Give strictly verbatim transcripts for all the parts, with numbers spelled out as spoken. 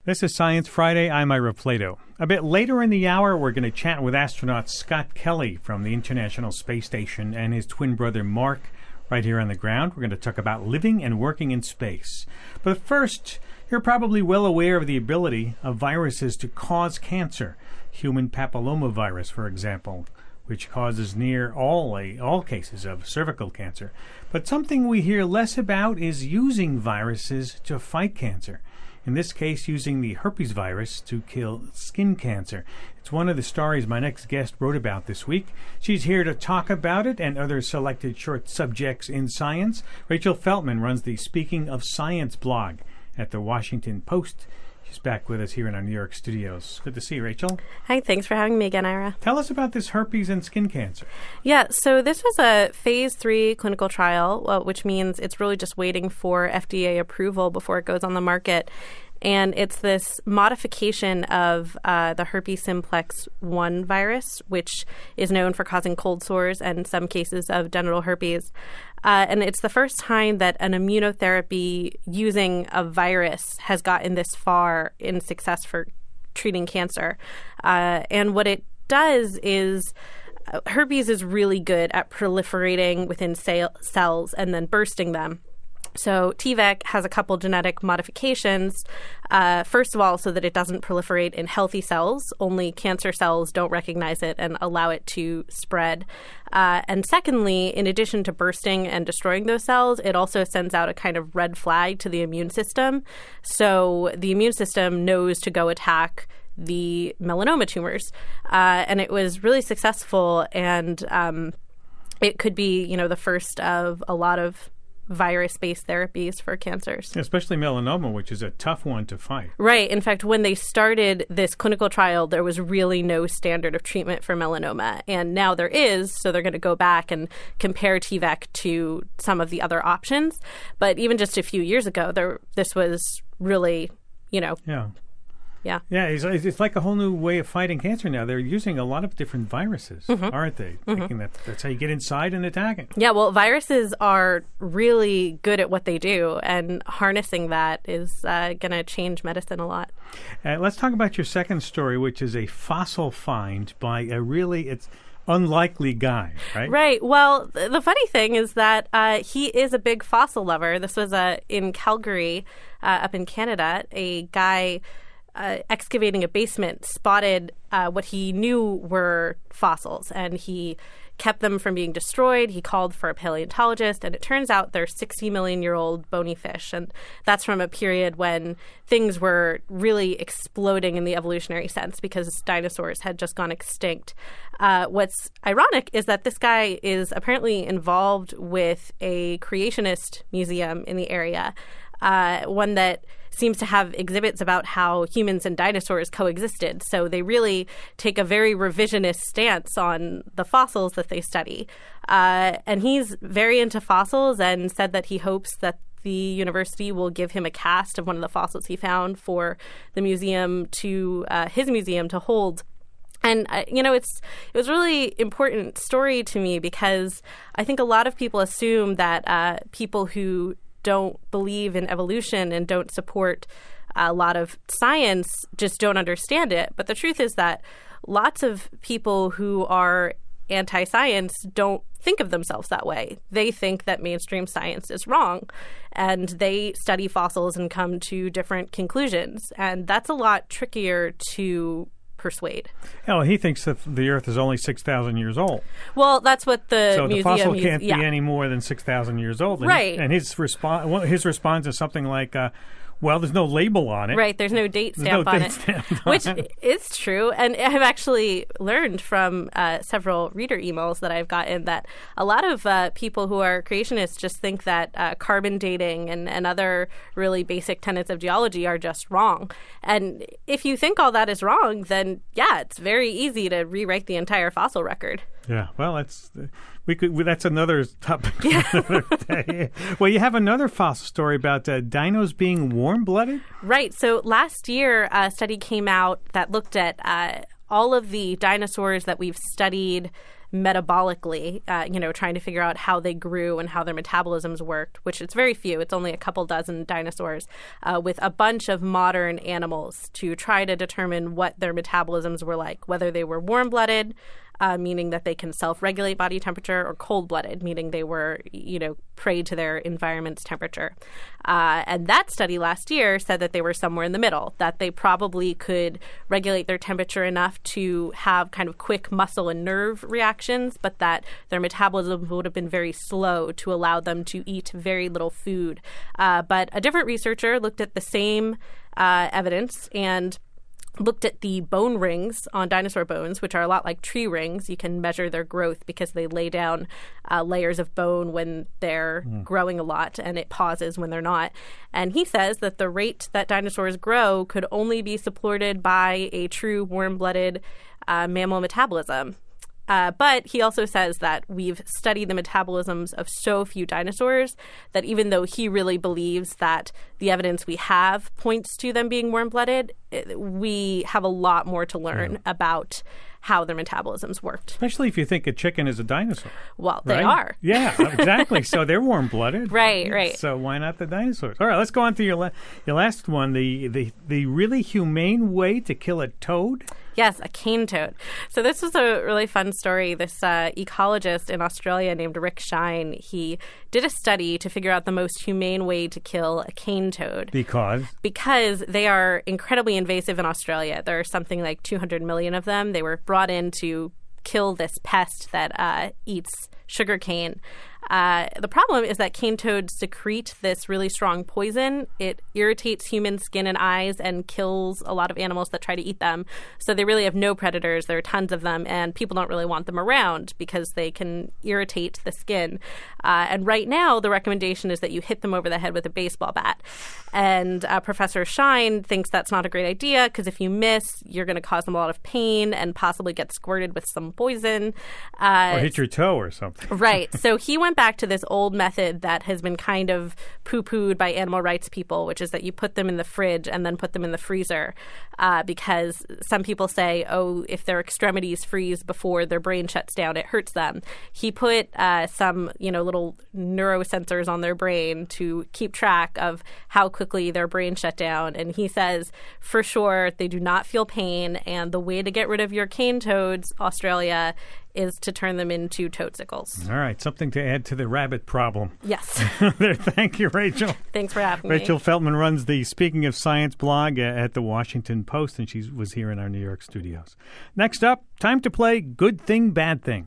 This is Science Friday. I'm Ira Plato. A bit later in the hour, we're going to chat with astronaut Scott Kelly from the International Space Station and his twin brother Mark right here on the ground. We're going to talk about living and working in space. But first, you're probably well aware of the ability of viruses to cause cancer. Human papillomavirus, for example, which causes near all all cases of cervical cancer. But something we hear less about is using viruses to fight cancer. In this case, using the herpes virus to kill skin cancer. It's one of the stories my next guest wrote about this week. She's here to talk about it and other selected short subjects in science. Rachel Feltman runs the Speaking of Science blog at the Washington Post. She's back with us here in our New York studios. Good to see you, Rachel. Hi, thanks for having me again, Ira. Tell us about this herpes and skin cancer. Yeah, so this was a phase three clinical trial, well, which means it's really just waiting for F D A approval before it goes on the market. And it's this modification of uh, the herpes simplex one virus, which is known for causing cold sores and some cases of genital herpes. Uh, and it's the first time that an immunotherapy using a virus has gotten this far in success for treating cancer. Uh, and what it does is uh, herpes is really good at proliferating within cell- cells and then bursting them. So T V E C has a couple genetic modifications. Uh, first of all, so that it doesn't proliferate in healthy cells. Only cancer cells don't recognize it and allow it to spread. Uh, and secondly, in addition to bursting and destroying those cells, it also sends out a kind of red flag to the immune system. So the immune system knows to go attack the melanoma tumors. Uh, and it was really successful, and um, it could be, you know, the first of a lot of virus-based therapies for cancers. Especially melanoma, which is a tough one to fight. Right. In fact, when they started this clinical trial, there was really no standard of treatment for melanoma. And now there is, so they're going to go back and compare T V E C to some of the other options. But even just a few years ago, there this was really, you know... Yeah. Yeah. Yeah, it's, it's like a whole new way of fighting cancer now. They're using a lot of different viruses, mm-hmm. aren't they? Mm-hmm. Thinking that that's how you get inside and attack it. Yeah, well, viruses are really good at what they do, and harnessing that is uh, going to change medicine a lot. Uh, let's talk about your second story, which is a fossil find by a really... it's. unlikely guy, right? Right. Well, th- the funny thing is that uh, he is a big fossil lover. This was uh, in Calgary, uh, up in Canada. A guy uh, excavating a basement spotted uh, what he knew were fossils, and he kept them from being destroyed. He called for a paleontologist, and it turns out they're sixty million year old bony fish. And that's from a period when things were really exploding in the evolutionary sense because dinosaurs had just gone extinct. Uh, what's ironic is that this guy is apparently involved with a creationist museum in the area, uh, one that seems to have exhibits about how humans and dinosaurs coexisted. So they really take a very revisionist stance on the fossils that they study. Uh, and he's very into fossils and said that he hopes that the university will give him a cast of one of the fossils he found for the museum to uh, his museum to hold. And, uh, you know, it's it was a really important story to me because I think a lot of people assume that uh, people who don't believe in evolution and don't support a lot of science just don't understand it. But the truth is that lots of people who are anti-science don't think of themselves that way. They think that mainstream science is wrong, and they study fossils and come to different conclusions. And that's a lot trickier to persuade. Oh, he thinks that the Earth is only six thousand years old. Well, that's what the so museum... So the fossil use, can't yeah. be any more than six thousand years old. And right. He, and his, respo- his response is something like, uh, well, there's no label on it. Right, there's no date there's stamp no on date it, stamp on which it. is true. And I've actually learned from uh, several reader emails that I've gotten that a lot of uh, people who are creationists just think that uh, carbon dating and, and other really basic tenets of geology are just wrong. And if you think all that is wrong, then, yeah, it's very easy to rewrite the entire fossil record. Yeah, well, that's uh, we could. That's another topic. Yeah. Another day. Well, you have another fossil story about uh, dinos being warm-blooded. Right. So last year, a study came out that looked at uh, all of the dinosaurs that we've studied metabolically, uh, you know, trying to figure out how they grew and how their metabolisms worked, which it's very few. It's only a couple dozen dinosaurs uh, with a bunch of modern animals to try to determine what their metabolisms were like, whether they were warm-blooded, Uh, meaning that they can self-regulate body temperature, or cold-blooded, meaning they were, you know, prey to their environment's temperature. Uh, and that study last year said that they were somewhere in the middle, that they probably could regulate their temperature enough to have kind of quick muscle and nerve reactions, but that their metabolism would have been very slow to allow them to eat very little food. Uh, but a different researcher looked at the same uh, evidence and looked at the bone rings on dinosaur bones, which are a lot like tree rings. You can measure their growth because they lay down uh, layers of bone when they're mm. growing a lot, and it pauses when they're not. And he says that the rate that dinosaurs grow could only be supported by a true warm-blooded uh, mammal metabolism. Uh, but he also says that we've studied the metabolisms of so few dinosaurs that even though he really believes that the evidence we have points to them being warm-blooded, we have a lot more to learn yeah. about how their metabolisms worked. Especially if you think a chicken is a dinosaur. Well, right? they are. Yeah, exactly. So they're warm-blooded. Right, right. So why not the dinosaurs? All right, let's go on to your, la- your last one, the, the, the really humane way to kill a toad. Yes, a cane toad. So this was a really fun story. This uh, ecologist in Australia named Rick Shine, he did a study to figure out the most humane way to kill a cane toad. Because? Because they are incredibly invasive in Australia. There are something like two hundred million of them. They were brought in to kill this pest that uh, eats sugarcane. Uh, the problem is that cane toads secrete this really strong poison. It irritates human skin and eyes and kills a lot of animals that try to eat them. So they really have no predators. There are tons of them, and people don't really want them around because they can irritate the skin. Uh, and right now, the recommendation is that you hit them over the head with a baseball bat. And uh, Professor Shine thinks that's not a great idea because if you miss, you're going to cause them a lot of pain and possibly get squirted with some poison. Uh, or hit your toe or something. Right. So he went back to this old method that has been kind of poo-pooed by animal rights people, which is that you put them in the fridge and then put them in the freezer uh, because some people say, oh, if their extremities freeze before their brain shuts down, it hurts them. He put uh, some, you know, little neurosensors on their brain to keep track of how quickly their brain shut down. And he says, for sure, they do not feel pain. And the way to get rid of your cane toads, Australia, is to turn them into toadsicles. All right, something to add to the rabbit problem. Yes. Thank you, Rachel. Thanks for having Rachel me. Rachel Feltman runs the Speaking of Science blog at the Washington Post, and she was here in our New York studios. Next up, time to play Good Thing, Bad Thing.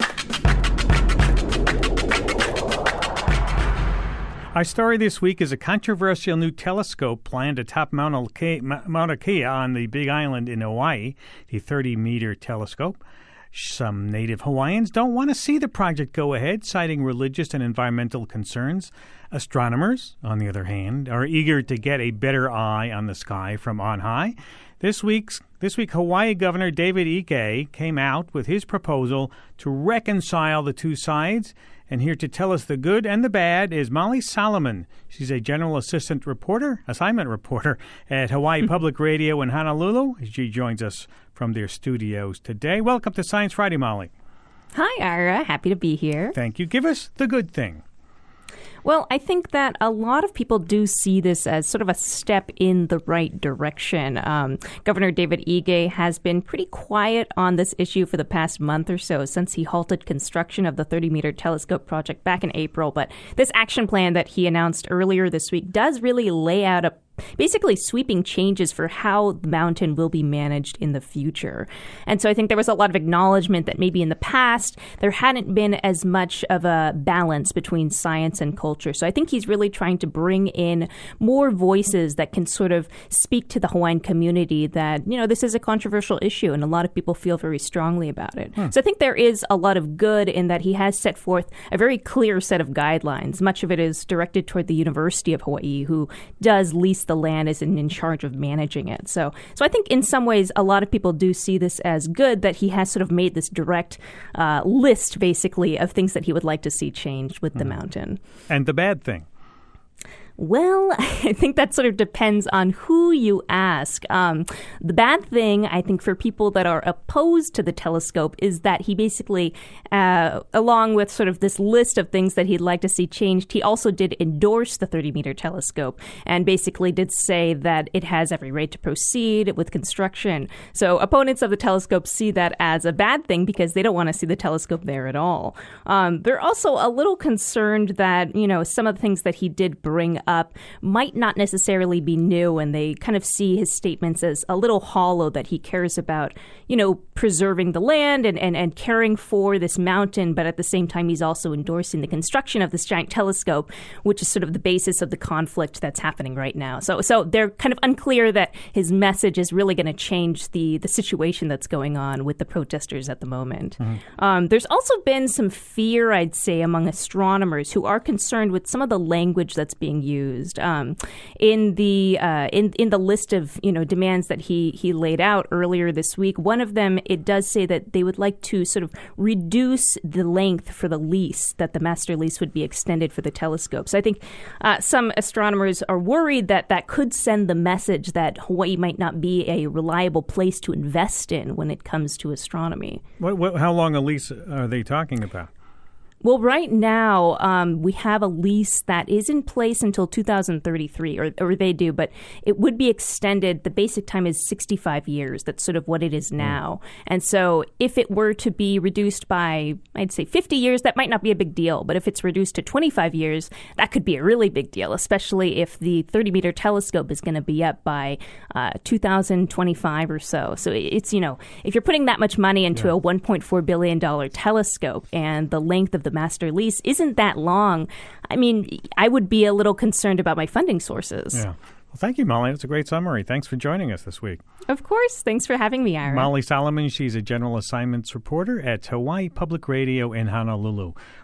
Our story this week is a controversial new telescope planned atop Mauna Kea, Mauna Kea on the Big Island in Hawaii, the thirty-meter telescope. Some native Hawaiians don't want to see the project go ahead, citing religious and environmental concerns. Astronomers, on the other hand, are eager to get a better eye on the sky from on high. This week's this week, Hawaii Governor David Ige came out with his proposal to reconcile the two sides. And here to tell us the good and the bad is Molly Solomon. She's a general assistant reporter, assignment reporter at Hawaii Public Radio in Honolulu. She joins us from their studios today. Welcome to Science Friday, Molly. Hi, Ira. Happy to be here. Thank you. Give us the good thing. Well, I think that a lot of people do see this as sort of a step in the right direction. Um, Governor David Ige has been pretty quiet on this issue for the past month or so since he halted construction of the thirty-meter telescope project back in April. But this action plan that he announced earlier this week does really lay out a basically sweeping changes for how the mountain will be managed in the future. And so I think there was a lot of acknowledgement that maybe in the past there hadn't been as much of a balance between science and culture. So I think he's really trying to bring in more voices that can sort of speak to the Hawaiian community that, you know, this is a controversial issue and a lot of people feel very strongly about it. Hmm. So I think there is a lot of good in that he has set forth a very clear set of guidelines. Much of it is directed toward the University of Hawaii, who does lease the land is in, in charge of managing it. So so I think in some ways a lot of people do see this as good that he has sort of made this direct uh, list basically of things that he would like to see changed with mm. the mountain. And the bad thing? Well, I think that sort of depends on who you ask. Um, the bad thing, I think, for people that are opposed to the telescope is that he basically, uh, along with sort of this list of things that he'd like to see changed, he also did endorse the thirty-meter telescope and basically did say that it has every right to proceed with construction. So opponents of the telescope see that as a bad thing because they don't want to see the telescope there at all. Um, they're also a little concerned that, you know, some of the things that he did bring up might not necessarily be new, and they kind of see his statements as a little hollow, that he cares about, you know, preserving the land and, and, and caring for this mountain, but at the same time he's also endorsing the construction of this giant telescope, which is sort of the basis of the conflict that's happening right now. So so they're kind of unclear that his message is really going to change the, the situation that's going on with the protesters at the moment. Mm-hmm. Um, there's also been some fear, I'd say, among astronomers who are concerned with some of the language that's being used. Used um, in the uh, in in the list of you know demands that he he laid out earlier this week. One of them, it does say that they would like to sort of reduce the length for the lease, that the master lease would be extended for the telescope. So I think uh, some astronomers are worried that that could send the message that Hawaii might not be a reliable place to invest in when it comes to astronomy. What, what, how long a lease are they talking about? Well, right now, um, we have a lease that is in place until two thousand thirty-three, or, or they do, but it would be extended. The basic time is sixty-five years. That's sort of what it is now. Mm. And so if it were to be reduced by, I'd say fifty years, that might not be a big deal. But if it's reduced to twenty-five years, that could be a really big deal, especially if the thirty-meter telescope is going to be up by uh, two thousand twenty-five or so. So it's, you know, if you're putting that much money into yeah. a one point four billion dollars telescope and the length of the master lease isn't that long, I mean, I would be a little concerned about my funding sources. Yeah. Well, thank you, Molly. That's a great summary. Thanks for joining us this week. Of course. Thanks for having me, Ira. Molly Solomon, she's a general assignments reporter at Hawaii Public Radio in Honolulu.